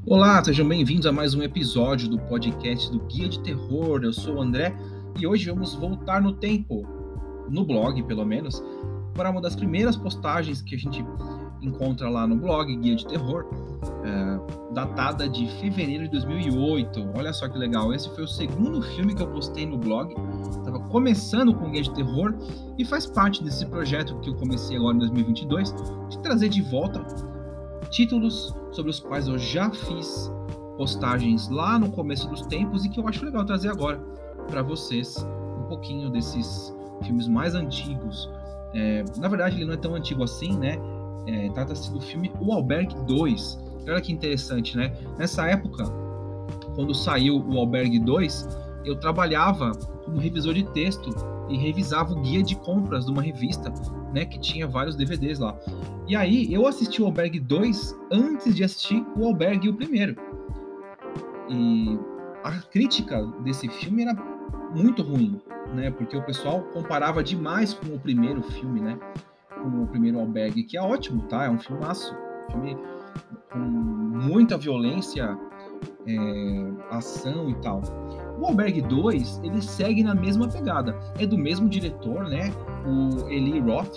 Olá, sejam bem-vindos a mais um episódio do podcast do Guia de Terror. Eu sou o André e hoje vamos voltar no tempo, no blog pelo menos, para uma das primeiras postagens que a gente encontra lá no blog Guia de Terror, datada de fevereiro de 2008. Olha só que legal, esse foi o segundo filme que eu postei no blog. Estava começando com o Guia de Terror e faz parte desse projeto que eu comecei agora em 2022, de trazer de volta títulos sobre os quais eu já fiz postagens lá no começo dos tempos e que eu acho legal trazer agora para vocês um pouquinho desses filmes mais antigos. Na verdade, ele não é tão antigo assim, né? Trata-se do filme O Albergue 2. Olha que interessante, né? Nessa época, quando saiu O Albergue 2, eu trabalhava como revisor de texto e revisava o guia de compras de uma revista, né, que tinha vários DVDs lá. E aí eu assisti o Albergue 2 antes de assistir o Albergue o primeiro. E a crítica desse filme era muito ruim, né, porque o pessoal comparava demais com o primeiro filme, né, com o primeiro Albergue, que é ótimo, tá? É um filmaço, filme com muita violência, ação e tal. O Albergue 2, ele segue na mesma pegada. É do mesmo diretor, né? O Eli Roth.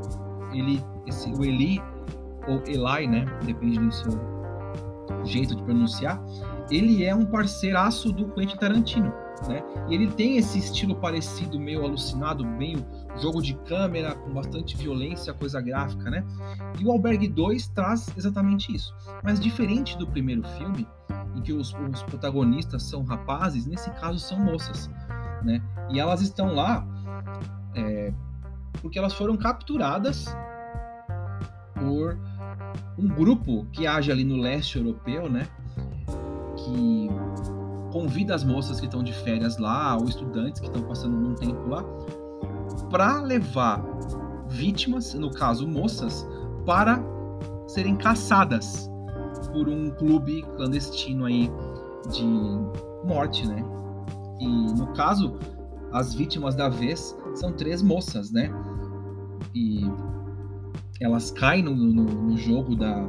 O Eli, ou Eli, né? Depende do seu jeito de pronunciar. Ele é um parceiraço do Quentin Tarantino, né? E ele tem esse estilo parecido, meio alucinado, meio jogo de câmera, com bastante violência, coisa gráfica, né? E o Albergue 2 traz exatamente isso. Mas diferente do primeiro filme, em que os protagonistas são rapazes, nesse caso são moças, né? E elas estão lá porque elas foram capturadas por um grupo que age ali no leste europeu, né? Que convida as moças que estão de férias lá, ou estudantes que estão passando um tempo lá, para levar vítimas, no caso moças, para serem caçadas por um clube clandestino aí de morte, né? E no caso, as vítimas da vez são 3 moças, né? E elas caem no jogo da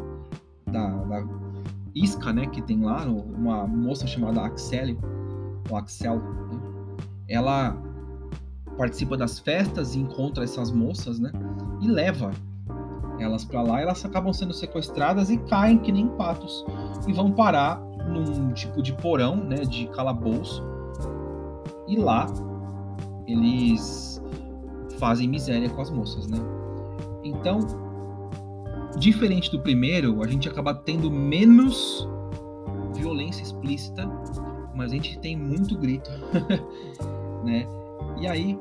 isca, né? Que tem lá, uma moça chamada Axel, né? Ela participa das festas e encontra essas moças, né? E leva elas para lá. Elas acabam sendo sequestradas e caem que nem patos e vão parar num tipo de porão, né? De calabouço. E lá eles fazem miséria com as moças, né? Então, diferente do primeiro, a gente acaba tendo menos violência explícita, mas a gente tem muito grito, né? E aí,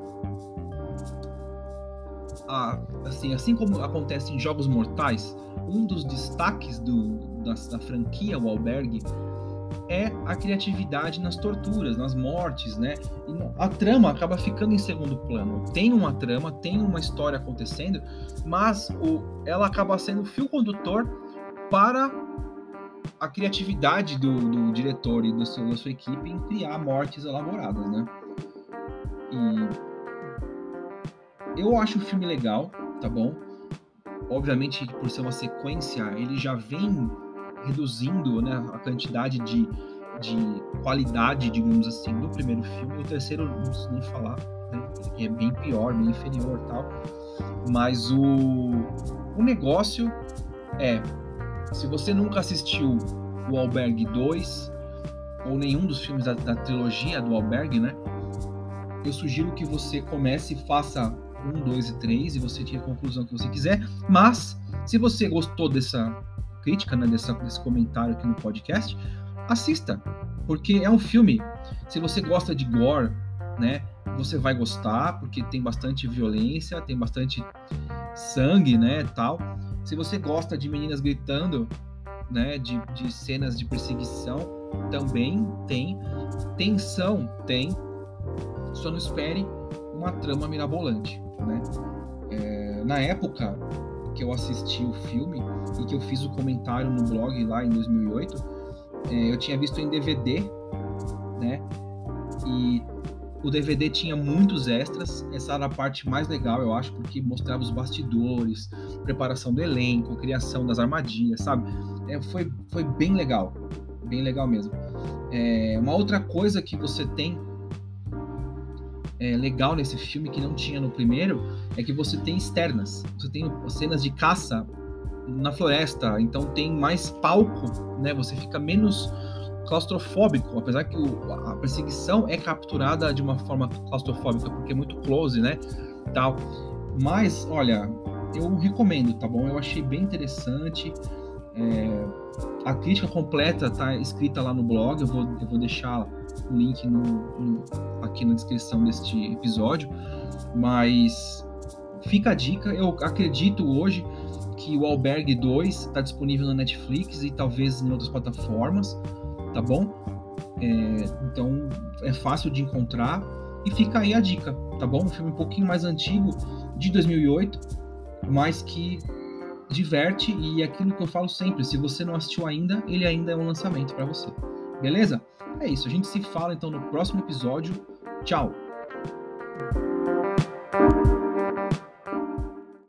assim como acontece em Jogos Mortais, um dos destaques da franquia O Albergue é a criatividade nas torturas, nas mortes, né? E a trama acaba ficando em segundo plano. Tem uma trama, tem uma história acontecendo, mas ela acaba sendo o fio condutor para a criatividade do diretor e da sua equipe em criar mortes elaboradas, né? E eu acho o filme legal, tá bom? Obviamente, por ser uma sequência, ele já vem reduzindo, né, a quantidade de qualidade, digamos assim, do primeiro filme. O terceiro não preciso nem falar, né, que é bem pior, bem inferior e tal. Mas o negócio é, se você nunca assistiu o Albergue 2 ou nenhum dos filmes da trilogia do Albergue, né, eu sugiro que você comece e faça 1, 2 e 3 e você tire a conclusão que você quiser. Mas se você gostou dessa crítica, né, desse comentário aqui no podcast, assista, porque é um filme, se você gosta de gore, né, você vai gostar, porque tem bastante violência, tem bastante sangue, né, tal. Se você gosta de meninas gritando, né, de cenas de perseguição, também tem. Tensão, tem. Só não espere uma trama mirabolante, né? Na época que eu assisti o filme e que eu fiz o comentário no blog lá em 2008, eu tinha visto em DVD, né? E o DVD tinha muitos extras. Essa era a parte mais legal, eu acho, porque mostrava os bastidores, preparação do elenco, criação das armadilhas, sabe? Foi bem legal. bem legal mesmo. Uma outra coisa que você tem legal nesse filme que não tinha no primeiro é que você tem externas, você tem cenas de caça na floresta, então tem mais palco, né? Você fica menos claustrofóbico, apesar que a perseguição é capturada de uma forma claustrofóbica, porque é muito close, né? Tal. Mas, olha, eu recomendo, tá bom? Eu achei bem interessante. A crítica completa tá escrita lá no blog, eu vou deixar o link aqui na descrição deste episódio, mas fica a dica. Eu acredito hoje que o Albergue 2 está disponível na Netflix e talvez em outras plataformas, tá bom? Então é fácil de encontrar e fica aí a dica, tá bom? Um filme um pouquinho mais antigo, de 2008, mas que diverte, e é aquilo que eu falo sempre, se você não assistiu ainda, ele ainda é um lançamento para você. Beleza? É isso, a gente se fala então no próximo episódio. Tchau!